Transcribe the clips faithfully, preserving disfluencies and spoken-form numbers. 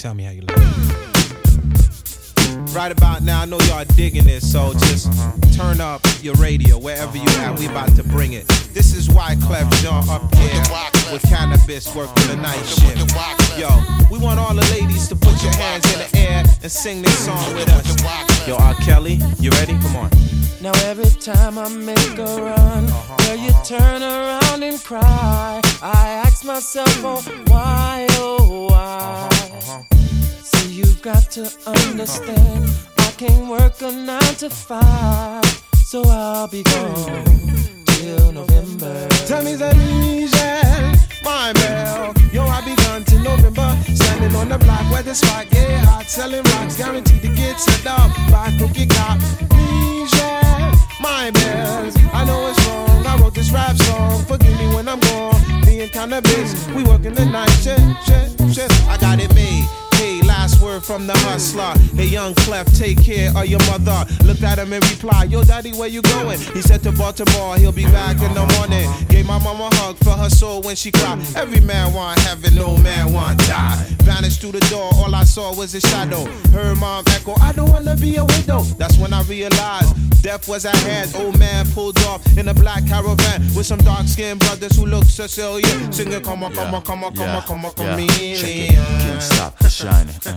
Tell me how you like it. Right about now, I know y'all digging it, so just turn up your radio wherever you at. We about to bring it. This is Wyclef Jean up here with Cannabis working the night shift. Yo, we want all the ladies to put your hands in the air and sing this song with us. Yo, R. Kelly, you ready? Come on. Now every time I make a run, uh-huh, girl, you uh-huh. turn around and cry. I ask myself, oh, why, oh, why? Uh-huh, uh-huh. See, you've got to understand, I can't work a nine to five, so I'll be gone till November. Tell me that Michelle, my bell. Yo, I be gone till November. Standing on the block where the spot get hot, selling rocks, guaranteed to get set up by cookie cop. Michelle, my bells. I know it's wrong, I wrote this rap song. Forgive me when I'm gone. Me and Cannabis, we working the night shift, shift, shift. I got it made. Hey, last word from the hustler. Hey, young Clef, take care of your mother. Looked at him and replied, yo, daddy, where you going? He said to Baltimore, he'll be back in the morning. Gave my mama a hug for her soul when she cried. Every man want heaven, no man want die. Vanished through the door, all I saw was a shadow. Heard mom echo, I don't wanna be a widow. That's when I realized death was at hand. Old man pulled off in a black caravan with some dark-skinned brothers who look Sicilian. Singing, come on, come on, come on, come on, come on, come on, chameleon. Can't stop the shining.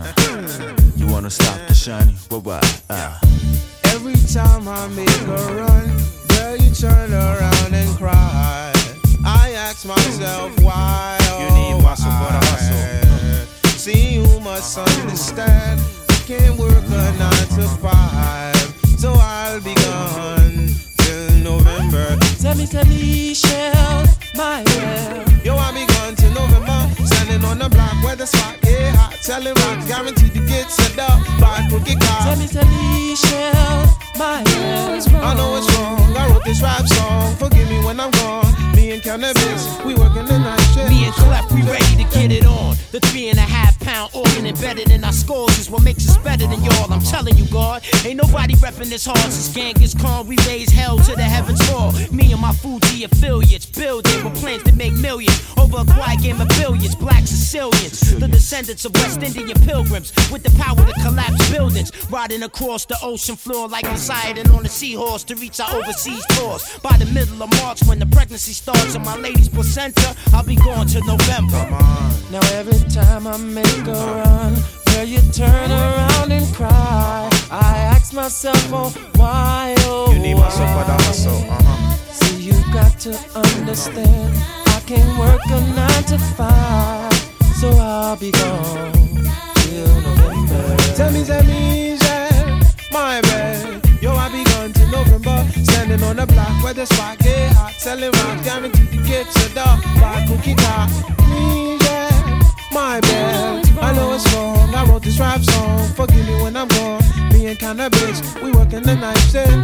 Uh. You wanna stop the shining? What, what? Uh. Every time I make a run, girl, you turn around and cry. I ask myself why. Oh, you need muscle for the hustle. See, you must understand. I can't work a nine to five, so I'll be gone till November. Tell me, tell me, Shell, my well. Yo, I'll be gone till November. Standing on the block where the spot get hot, selling rocks, guaranteed to get set up by cookie car. Tell me, tell me, Shell, my well. I know it's wrong, I wrote this rap song. Forgive me when I'm gone. Me and Cannabis, we working the night shift. Me and Clef, we ready to get it on. The three and a half pound organ embedded in our skulls is what makes us better than y'all. I'm telling you, God, ain't nobody repping this hard since Genghis Khan. We raise hell to the heavens fall. Me and my Fuji affiliates building with plans to make millions over a quiet game of billions. Black Sicilians, the descendants of West Indian pilgrims with the power to collapse buildings, riding across the ocean floor like Poseidon on a seahorse to reach our overseas tours. By the middle of March, when the pregnancy starts on my lady's placenta, I'll be going to November. Now every time I make a run, girl, you turn around and cry. I ask myself, oh, why, oh, you need muscle for the hustle, uh-huh. See, you got to understand, I can't work a nine to five, so I'll be gone till November. Tell me, tell me, yeah, my man. Yo, I'll be gone till November. Standing on the block where the spot get hot, selling rocks, guaranteed to get set up by cookie car. Me, yeah, my bad. I know it's wrong, I wrote this rap song. Forgive me when I'm gone. Me and Cannabis, we working the night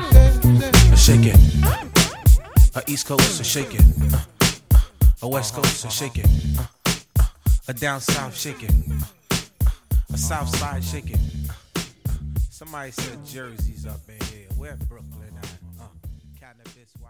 shift. Shake it. A East Coast, so shake it. Uh, uh, a West Coast, so shake it. Uh, uh, a down south, shake it. Uh, uh, a south side, shake it. Uh, uh, somebody said Jersey's up in here. We're in Brooklyn. Uh, uh, Cannabis.